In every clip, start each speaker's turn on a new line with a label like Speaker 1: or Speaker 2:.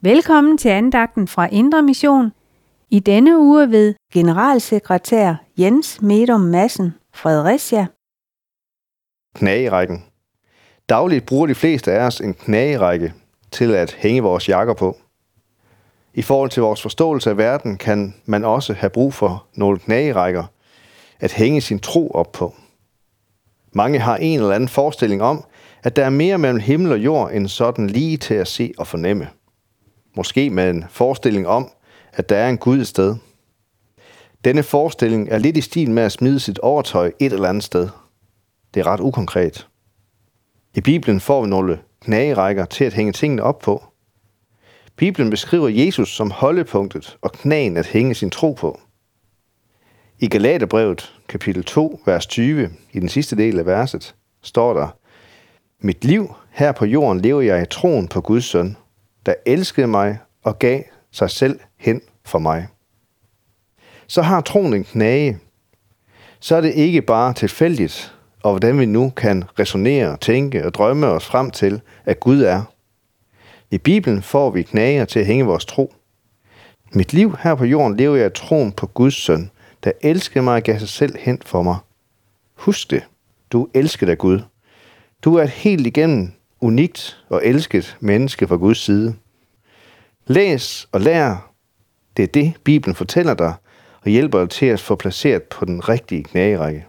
Speaker 1: Velkommen til andagten fra Indre Mission. I denne uge ved generalsekretær Jens Medom Madsen, Fredericia.
Speaker 2: Knagerækken. Dagligt bruger de fleste af os en knagerække til at hænge vores jakker på. I forhold til vores forståelse af verden kan man også have brug for nogle knagerækker at hænge sin tro op på. Mange har en eller anden forestilling om, at der er mere mellem himmel og jord end sådan lige til at se og fornemme. Måske med en forestilling om, at der er en Gud et sted. Denne forestilling er lidt i stil med at smide sit overtøj et eller andet sted. Det er ret ukonkret. I Bibelen får vi nogle knagerækker til at hænge tingene op på. Bibelen beskriver Jesus som holdepunktet og knagen at hænge sin tro på. I Galaterbrevet, kapitel 2, vers 20, i den sidste del af verset, står der: Mit liv her på jorden lever jeg i troen på Guds søn, der elskede mig og gav sig selv hen for mig. Så har troen en knage. Så er det ikke bare tilfældigt, og hvordan vi nu kan resonere, tænke og drømme os frem til, at Gud er. I Bibelen får vi knager til at hænge vores tro. Mit liv her på jorden lever jeg i troen på Guds søn, der elskede mig og gav sig selv hen for mig. Husk det. Du er elsket af Gud. Du er et helt igennem unikt og elsket menneske fra Guds side. Læs og lær. Det er det, Bibelen fortæller dig, og hjælper dig til at få placeret på den rigtige knagerække.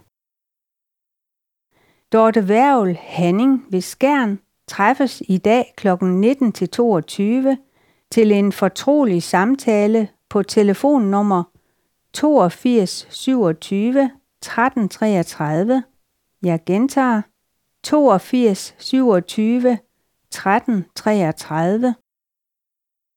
Speaker 1: Dorte Værgel Hanning ved Skjern træffes i dag kl. 19-22 til en fortrolig samtale på telefonnummer 82 27 13 33. Jeg gentager 82 27 13 33.